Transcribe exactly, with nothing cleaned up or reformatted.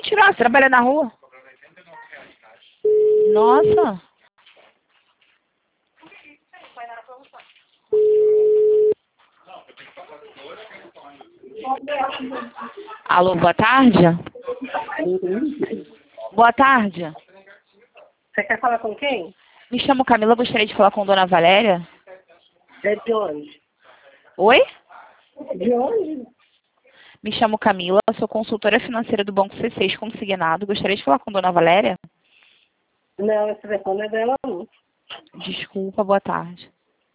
tirar? Você trabalha na rua? Nossa. Alô, boa tarde? Boa tarde. Você quer falar com quem? Me chamo Camila, gostaria de falar com Dona Valéria. É de onde? Oi? De onde? Me chamo Camila, sou consultora financeira do Banco C seis Consignado. Gostaria de falar com Dona Valéria. Não, esse telefone é dela não. Desculpa, boa tarde.